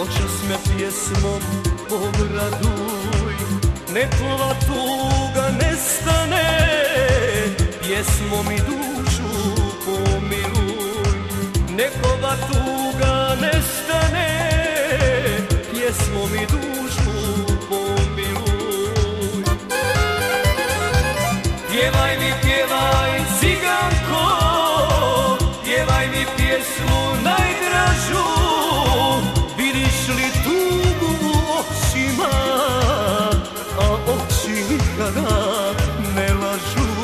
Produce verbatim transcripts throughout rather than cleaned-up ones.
noćas me pjesmom obraduj, nek ova tuga nestane, pjesmom i dušu pomiluj. Nek ova tuga nestane, pjesmom i dušu pomiluj. Pjevaj mi, pjevaj ciganko, pjevaj mi pjesmu najdražu, vidiš li tugu u očima, a oči nikada ne lažu.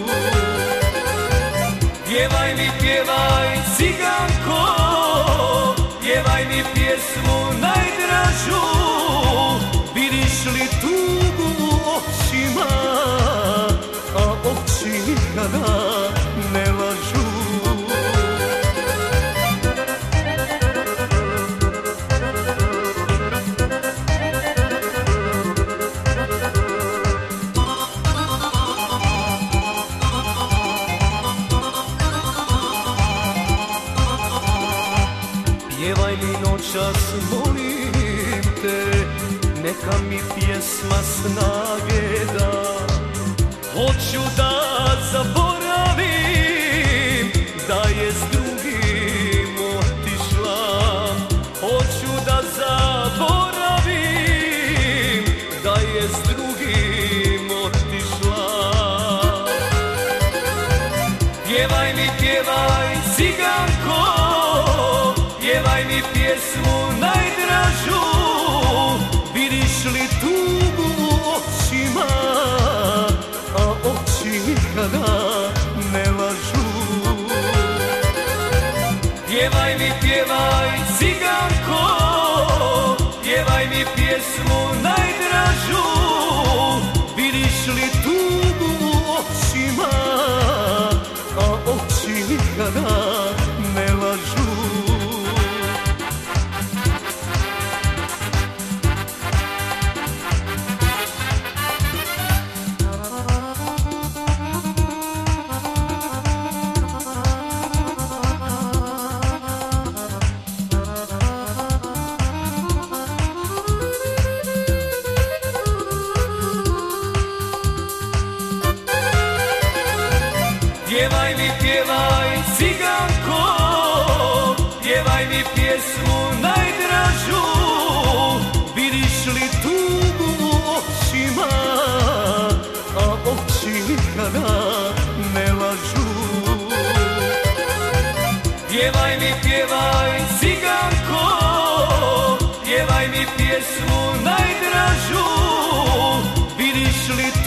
Pjevaj mi, pjevaj ciganko, pjevaj mi pjesmu najdražu, vidiš li tugu u očima, a oči nikada ne lažu. Pjevaj mi noćas, molim te, neka mi pjesma snage da. Hoću da zaboravim da je s drugim otišla. Hoću da zaboravim da je s drugim otišla. Pjevaj mi, pjevaj ciganko, pjevaj mi pjesmu najdražu, vidiš li tugu u očima, a oči nikada ne lažu. Pjevaj mi, pjevaj ciganko, pjevaj mi pjesmu najdražu, vidiš li tugu u očima, a oči nikada ne lažu. Pjevaj mi, pjevaj ciganko, pjevaj mi pjesmu najdražu, vidiš li tugu u očima, a oči nikada ne lažu. Pjevaj mi, pjevaj ciganko, pjevaj mi pjesmu najdražu, vidiš li